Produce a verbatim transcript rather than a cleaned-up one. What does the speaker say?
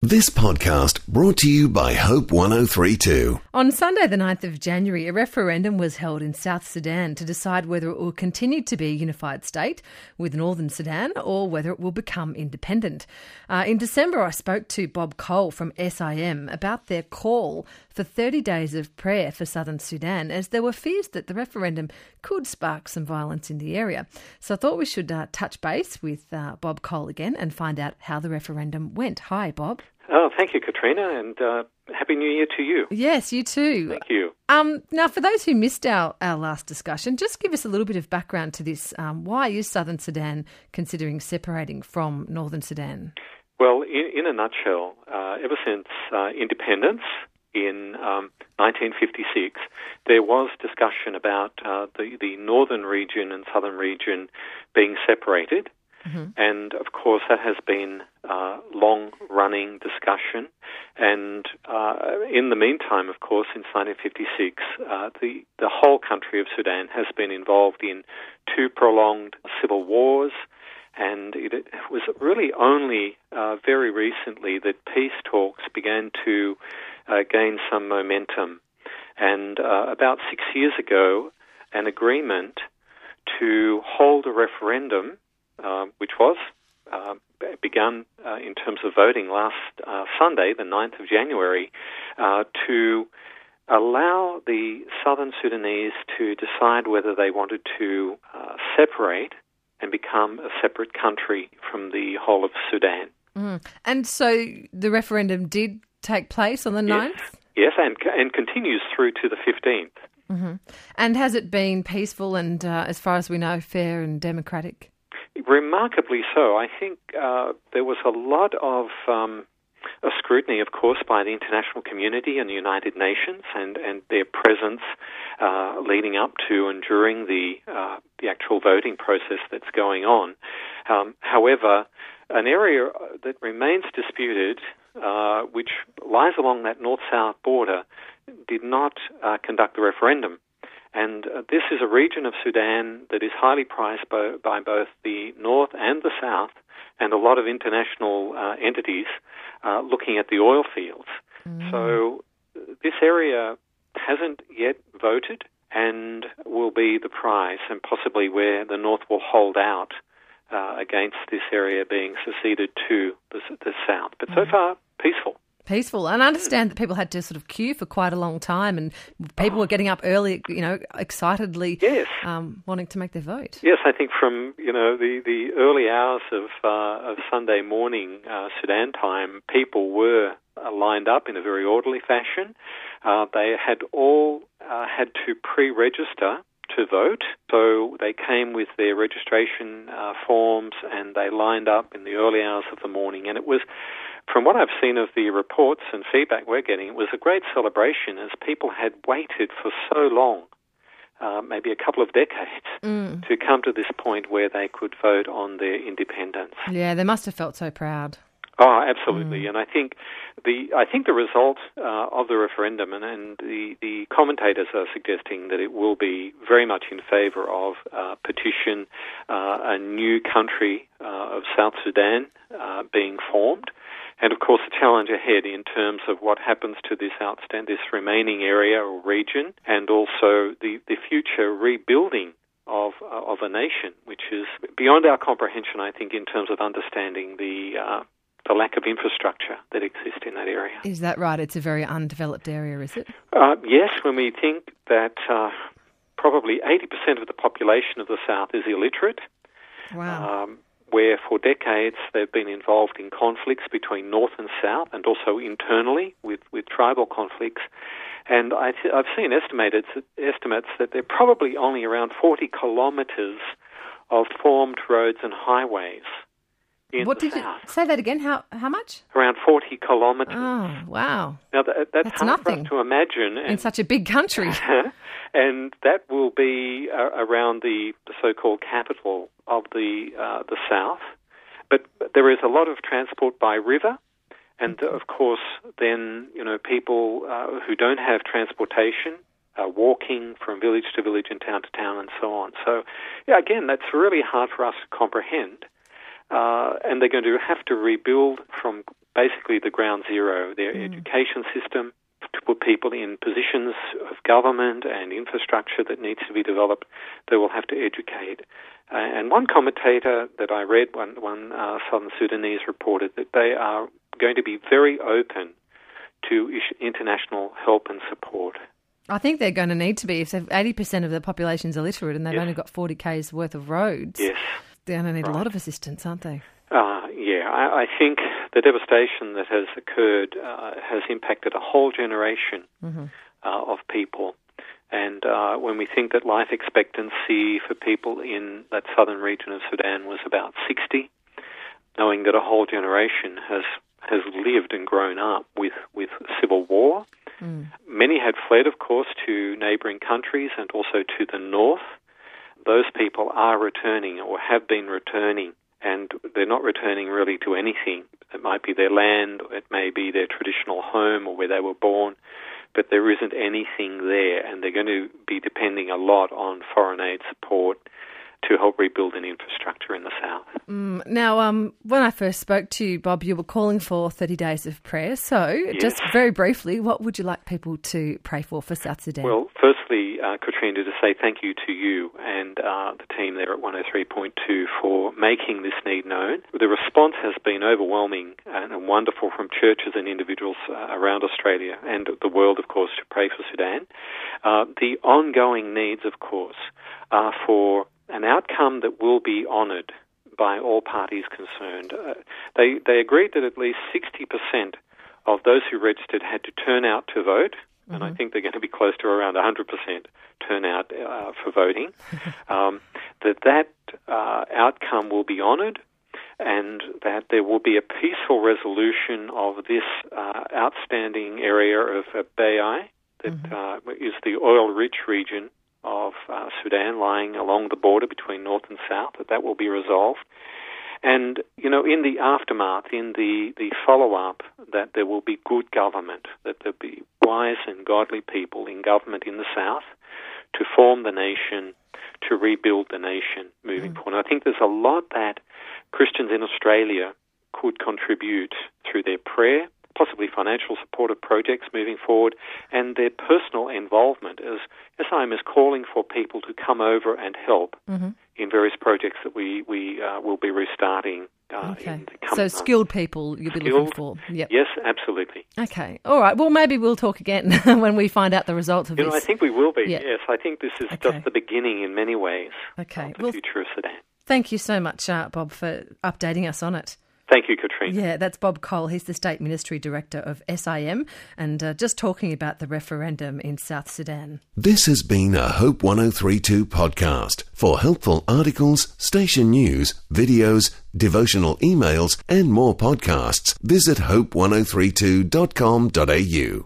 This podcast brought to you by Hope one oh three two. On Sunday the ninth of January, a referendum was held in South Sudan to decide whether it will continue to be a unified state with Northern Sudan or whether it will become independent. Uh, in December, I spoke to Bob Cole from S I M about their call for thirty days of prayer for Southern Sudan, as there were fears that the referendum could spark some violence in the area. So I thought we should uh, touch base with uh, Bob Cole again and find out how the referendum went. Hi, Bob. Oh, thank you, Katrina, and uh, Happy New Year to you. Yes, you too. Thank you. Um, now, for those who missed our, our last discussion, just give us a little bit of background to this. Um, why is Southern Sudan considering separating from Northern Sudan? Well, in, in a nutshell, uh, ever since uh, independence in um, nineteen fifty-six, there was discussion about uh, the, the northern region and southern region being separated. Mm-hmm. And, of course, that has been uh, long-running discussion. And uh, in the meantime, of course, since nineteen fifty-six, uh, the, the whole country of Sudan has been involved in two prolonged civil wars. And it, it was really only uh, very recently that peace talks began to uh, gain some momentum. And uh, about six years ago, an agreement to hold a referendum Uh, which was uh, begun uh, in terms of voting last uh, Sunday, the ninth of January, uh, to allow the Southern Sudanese to decide whether they wanted to uh, separate and become a separate country from the whole of Sudan. Mm. And so the referendum did take place on the ninth? Yes, yes, and, and continues through to the fifteenth. Mm-hmm. And has it been peaceful and, uh, as far as we know, fair and democratic? Remarkably so. I think uh, there was a lot of um, a scrutiny, of course, by the international community and the United Nations and, and their presence uh, leading up to and during the uh, the actual voting process that's going on. Um, however, an area that remains disputed, uh, which lies along that north-south border, did not uh, conduct the referendum. And uh, this is a region of Sudan that is highly prized by, by both the north and the south, and a lot of international uh, entities uh, looking at the oil fields. Mm. So this area hasn't yet voted and will be the prize, and possibly where the north will hold out uh, against this area being seceded to the, the south. But mm. so far, peaceful. Peaceful. And I understand that people had to sort of queue for quite a long time, and people were getting up early, you know, excitedly, yes. um, wanting to make their vote. Yes, I think from, you know, the, the early hours of, uh, of Sunday morning uh, Sudan time, people were uh, lined up in a very orderly fashion. Uh, they had all uh, had to pre-register to vote, so they came with their registration uh, forms and they lined up in the early hours of the morning, and it was, from what I've seen of the reports and feedback we're getting, it was a great celebration as people had waited for so long, uh, maybe a couple of decades, mm. to come to this point where they could vote on their independence. Yeah, they must have felt so proud. Oh, absolutely. Mm. And I think the I think the result uh, of the referendum, and, and the, the commentators are suggesting that it will be very much in favour of uh, petition uh, a new country uh, of South Sudan uh, being formed. And, of course, the challenge ahead in terms of what happens to this outstanding, this remaining area or region, and also the, the future rebuilding of uh, of a nation, which is beyond our comprehension, I think, in terms of understanding the uh, the lack of infrastructure that exists in that area. Is that right? It's a very undeveloped area, is it? Uh, yes, when we think that uh, probably eighty percent of the population of the South is illiterate. Wow. Um, where for decades they've been involved in conflicts between North and South, and also internally with, with tribal conflicts. And I th- I've seen estimated, estimates that there are probably only around forty kilometres of formed roads and highways in what the did South. You say that again? How how much? Around forty kilometres. Oh, wow. Now, that, that's, that's hard nothing for us to imagine. In such a big country. And that will be uh, around the, the so-called capital of the uh, the South. But there is a lot of transport by river, and uh, of course, then you know people uh, who don't have transportation uh, walking from village to village and town to town and so on. So, yeah, again, that's really hard for us to comprehend. Uh, and they're going to have to rebuild from basically the ground zero, their mm. education system, to put people in positions of government and infrastructure that needs to be developed. They will have to educate. Uh, and one commentator that I read, one, one uh, Southern Sudanese, reported that they are going to be very open to international help and support. I think they're going to need to be. If eighty percent of the population is illiterate and they've yes. only got forty kays worth of roads, yes. they're going to need right. a lot of assistance, aren't they? Uh, yeah, I, I think the devastation that has occurred uh, has impacted a whole generation mm-hmm. uh, of people. And uh, when we think that life expectancy for people in that southern region of Sudan was about sixty, knowing that a whole generation has has lived and grown up with, with civil war. Mm. Many had fled, of course, to neighbouring countries and also to the north. Those people are returning or have been returning, and they're not returning really to anything. It might be their land, it may be their traditional home or where they were born, but there isn't anything there, and they're going to be depending a lot on foreign aid support to help rebuild an infrastructure in the south. Mm, now, um, when I first spoke to you, Bob, you were calling for thirty days of prayer. So, yes. just very briefly, what would you like people to pray for for South Sudan? Well, firstly, uh, Katrina, to say thank you to you and uh, the team there at one oh three point two for making this need known. The response has been overwhelming and wonderful from churches and individuals uh, around Australia and the world, of course, to pray for Sudan. Uh, the ongoing needs, of course, are for an outcome that will be honoured by all parties concerned. Uh, they they agreed that at least sixty percent of those who registered had to turn out to vote, mm-hmm. and I think they're going to be close to around one hundred percent turnout uh, for voting, um, that that uh, outcome will be honoured, and that there will be a peaceful resolution of this uh, outstanding area of uh, Bayai, that mm-hmm. uh, is the oil-rich region of uh, Sudan, lying along the border between north and south, that that will be resolved. And, you know, in the aftermath, in the, the follow-up, that there will be good government, that there will be wise and godly people in government in the south to form the nation, to rebuild the nation moving mm. forward. And I think there's a lot that Christians in Australia could contribute through their prayer, possibly financial support of projects moving forward, and their personal involvement as S I M is calling for people to come over and help mm-hmm. in various projects that we, we uh, will be restarting. Uh, okay. in the coming so months. Skilled people you'll be skilled, looking for. Yep. Yes, absolutely. Okay. All right. Well, maybe we'll talk again when we find out the results of you this. Know, I think we will be, yep. yes. I think this is okay. just the beginning in many ways okay. of the well, future of Sudan. Thank you so much, uh, Bob, for updating us on it. Thank you, Katrina. Yeah, that's Bob Cole. He's the State Ministry Director of S I M and uh, just talking about the referendum in South Sudan. This has been a Hope one oh three point two podcast. For helpful articles, station news, videos, devotional emails and more podcasts, visit hope one oh three two dot com dot a u.